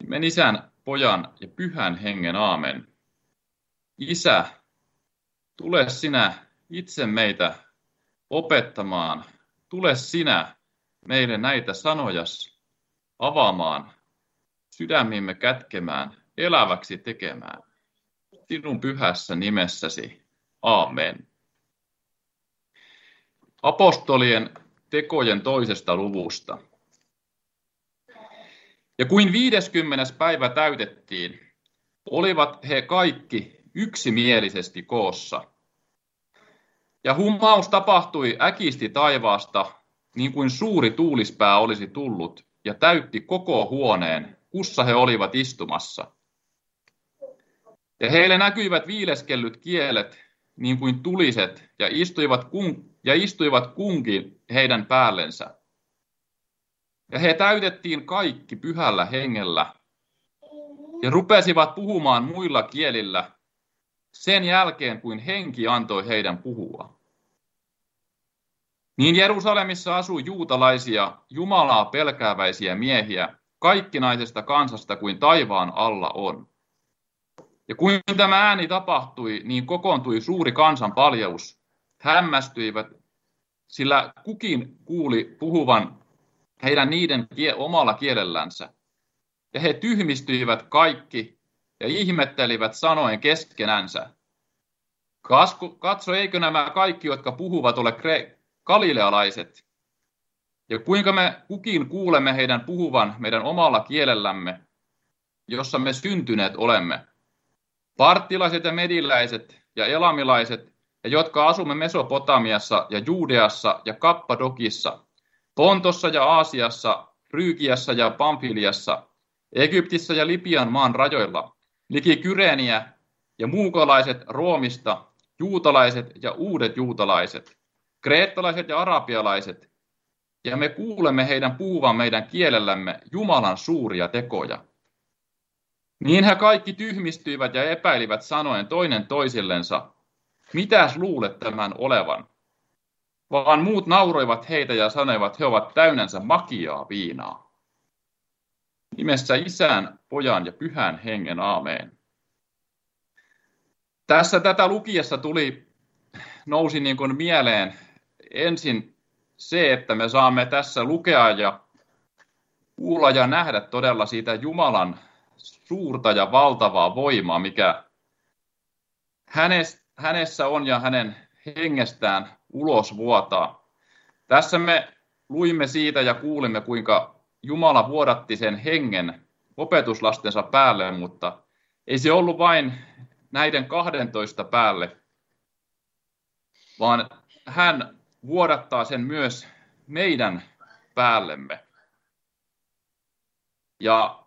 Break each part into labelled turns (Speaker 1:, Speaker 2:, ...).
Speaker 1: Nimen Isän, Pojan ja Pyhän Hengen aamen. Isä, tule sinä itse meitä opettamaan. Tule sinä meille näitä sanojas avaamaan, sydämimme kätkemään, eläväksi tekemään. Sinun pyhässä nimessäsi. Aamen. Apostolien tekojen 2. luvusta. Ja kuin 50. päivä täytettiin, olivat he kaikki yksimielisesti koossa. Ja humaus tapahtui äkisti taivaasta, niin kuin suuri tuulispää olisi tullut, ja täytti koko huoneen, kussa he olivat istumassa. Ja heille näkyivät viileskellyt kielet, niin kuin tuliset, ja istuivat kunkin heidän päällensä. Ja he täytettiin kaikki pyhällä hengellä, ja rupesivat puhumaan muilla kielillä, sen jälkeen kuin henki antoi heidän puhua. Niin Jerusalemissa asui juutalaisia, Jumalaa pelkääväisiä miehiä, kaikkinaisesta kansasta kuin taivaan alla on. Ja kun tämä ääni tapahtui, niin kokoontui suuri kansan paljaus. Hämmästyivät, sillä kukin kuuli puhuvan heidän niiden omalla kielellänsä. Ja he tyhmistyivät kaikki ja ihmettelivät sanoen keskenänsä. Katso, eikö nämä kaikki, jotka puhuvat, ole galilealaiset? Ja kuinka me kukin kuulemme heidän puhuvan meidän omalla kielellämme, jossa me syntyneet olemme. Parttilaiset ja mediläiset ja elamilaiset, ja jotka asumme Mesopotamiassa ja Juudeassa ja Kappadokissa, Pontossa ja Aasiassa, Frygiassa ja Pamfiliassa, Egyptissä ja Libian maan rajoilla, liki Kyreeniä ja muukalaiset Roomista, juutalaiset ja uudet juutalaiset, kreettalaiset ja arabialaiset, ja me kuulemme heidän puhuvan meidän kielellämme Jumalan suuria tekoja. Niin he kaikki tyhmistyivät ja epäilivät sanoen toinen toisillensa, mitäs luulet tämän olevan? Vaan muut nauroivat heitä ja sanoivat, he ovat täynnänsä makiaa viinaa. Nimessä Isän, Pojan ja Pyhän Hengen aameen. Tässä tätä lukiessa nousi niin kuin mieleen ensin se, että me saamme tässä lukea ja kuulla ja nähdä todella siitä Jumalan suurta ja valtavaa voimaa, mikä hänessä on ja hänen hengestään ulos vuotaa. Tässä me luimme siitä ja kuulimme, kuinka Jumala vuodatti sen hengen opetuslastensa päälle, mutta ei se ollut vain näiden 12 päälle, vaan hän vuodattaa sen myös meidän päällemme. Ja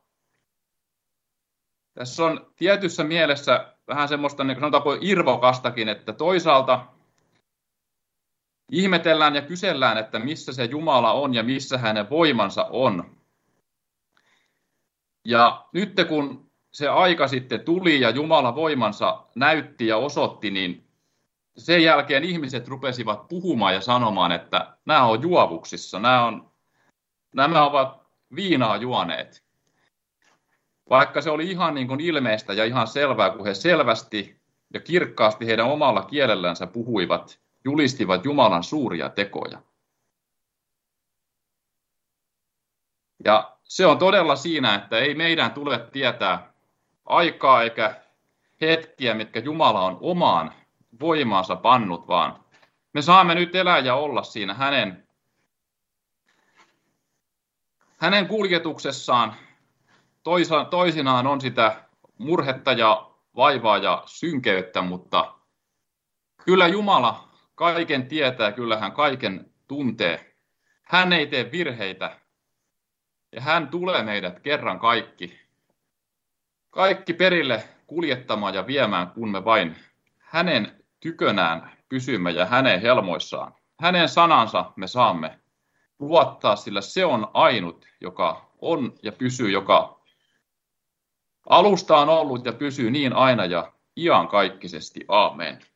Speaker 1: tässä on tietyssä mielessä vähän semmoista, niin sanotaanko irvokastakin, että toisaalta ihmetellään ja kysellään, että missä se Jumala on ja missä hänen voimansa on. Ja nyt kun se aika sitten tuli ja Jumala voimansa näytti ja osoitti, niin sen jälkeen ihmiset rupesivat puhumaan ja sanomaan, että nämä on juovuksissa, nämä ovat viinaa juoneet. Vaikka se oli ihan niin kuin ilmeistä ja ihan selvää, kun he selvästi ja kirkkaasti heidän omalla kielellänsä puhuivat, julistivat Jumalan suuria tekoja. Ja se on todella siinä, että ei meidän tule tietää aikaa eikä hetkiä, mitkä Jumala on omaan voimaansa pannut, vaan me saamme nyt elää ja olla siinä hänen kuljetuksessaan. Toisinaan on sitä murhetta ja vaivaa ja synkeyttä, mutta kyllä Jumala kaiken tietää, kyllä hän kaiken tuntee. Hän ei tee virheitä ja hän tulee meidät kerran kaikki perille kuljettamaan ja viemään, kun me vain hänen tykönään pysymme ja hänen helmoissaan. Hänen sanansa me saamme luottaa, sillä se on ainut, joka on ja pysyy, joka alusta on ollut ja pysyy niin aina ja iankaikkisesti. Aamen.